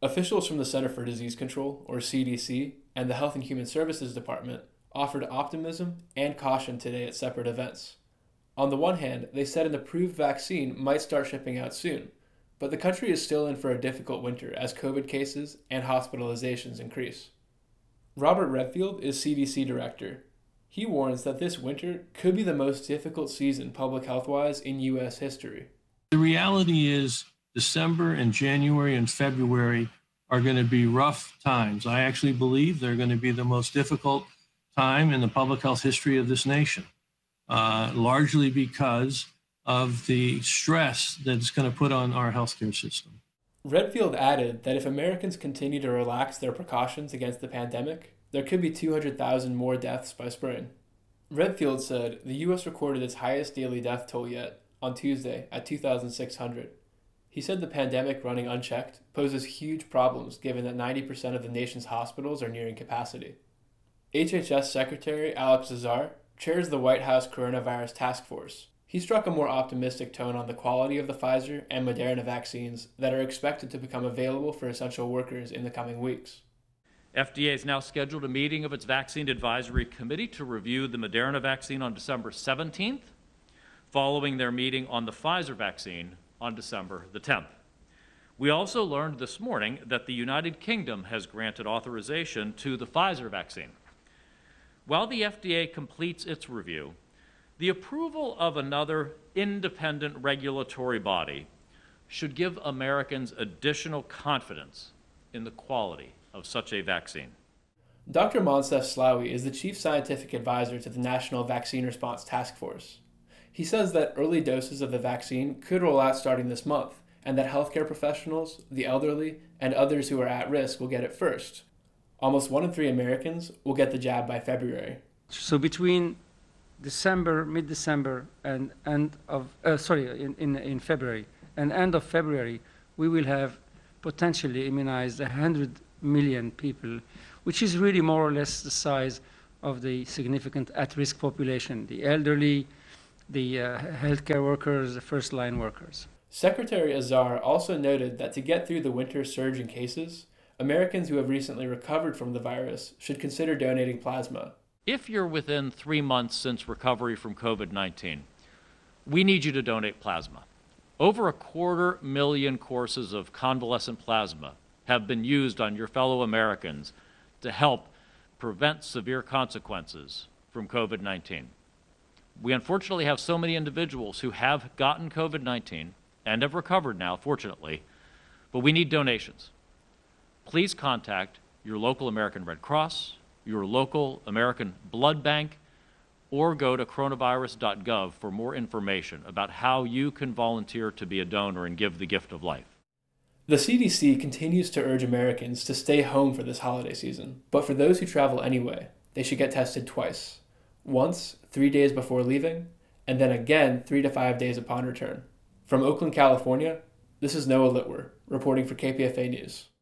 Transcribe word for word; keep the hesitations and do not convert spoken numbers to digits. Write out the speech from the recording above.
Officials from the Center for Disease Control, or C D C, and the Health and Human Services Department offered optimism and caution today at separate events. On the one hand, they said an approved vaccine might start shipping out soon, but the country is still in for a difficult winter as COVID cases and hospitalizations increase. Robert Redfield is C D C director. He warns that this winter could be the most difficult season public health-wise in U S history. The reality is December and January and February are going to be rough times. I actually believe they're going to be the most difficult time in the public health history of this nation, uh, largely because of the stress that it's going to put on our healthcare system. Redfield added that if Americans continue to relax their precautions against the pandemic, there could be two hundred thousand more deaths by spring. Redfield said the U S recorded its highest daily death toll yet on Tuesday at two thousand six hundred. He said the pandemic running unchecked poses huge problems given that ninety percent of the nation's hospitals are nearing capacity. H H S Secretary Alex Azar chairs the White House Coronavirus Task Force. He struck a more optimistic tone on the quality of the Pfizer and Moderna vaccines that are expected to become available for essential workers in the coming weeks. F D A has now scheduled a meeting of its Vaccine Advisory Committee to review the Moderna vaccine on December seventeenth, following their meeting on the Pfizer vaccine on December the tenth. We also learned this morning that the United Kingdom has granted authorization to the Pfizer vaccine. While the F D A completes its review, the approval of another independent regulatory body should give Americans additional confidence in the quality of such a vaccine. Doctor Moncef Slaoui is the chief scientific advisor to the National Vaccine Response Task Force. He says that early doses of the vaccine could roll out starting this month, and that healthcare professionals, the elderly, and others who are at risk will get it first. Almost one in three Americans will get the jab by February. So between December, mid-December, and end of, uh, sorry, in, in, in February, and end of February, we will have potentially immunized one hundred million people, which is really more or less the size of the significant at-risk population, the elderly, the uh, healthcare workers, the first-line workers. Secretary Azar also noted that to get through the winter surge in cases, Americans who have recently recovered from the virus should consider donating plasma. If you're within three months since recovery from COVID nineteen, we need you to donate plasma. Over a quarter million courses of convalescent plasma have been used on your fellow Americans to help prevent severe consequences from COVID nineteen. We unfortunately have so many individuals who have gotten COVID nineteen and have recovered now, fortunately, but we need donations. Please contact your local American Red Cross, your local American Blood Bank, or go to coronavirus dot gov for more information about how you can volunteer to be a donor and give the gift of life. The C D C continues to urge Americans to stay home for this holiday season, but for those who travel anyway, they should get tested twice. Once, three days before leaving, and then again three to five days upon return. From Oakland, California, this is Noah Litwer, reporting for K P F A News.